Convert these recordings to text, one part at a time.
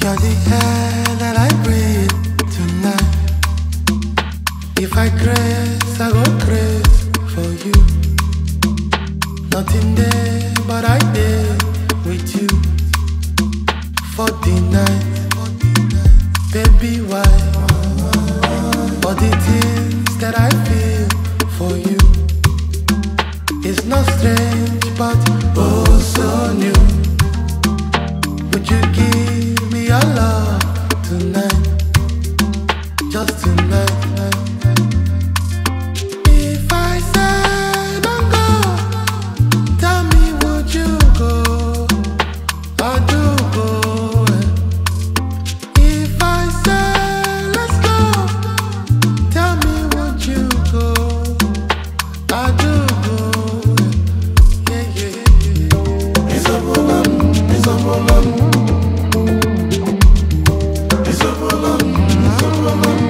You're the air that I breathe tonight. If I craze, I go crazy for you. Nothing there, but I did with you. For the night, baby, why? For the things that I feel for you. It's not strange, but oh so new. Would you give me your love tonight? Just tonight. If I say don't go, tell me would you go? I do go. If I say let's go, tell me would you go? I do go. Yeah, yeah, yeah. It's a problem, it's a problem. It's a problem, it's a problem.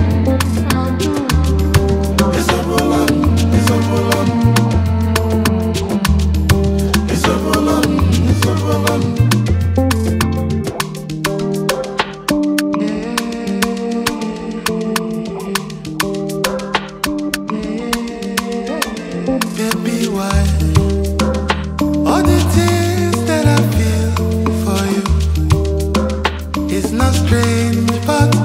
It's a problem, it's a problem. It's a problem, it's a problem. Baby, why? All the things that I feel for you, it's not strange, but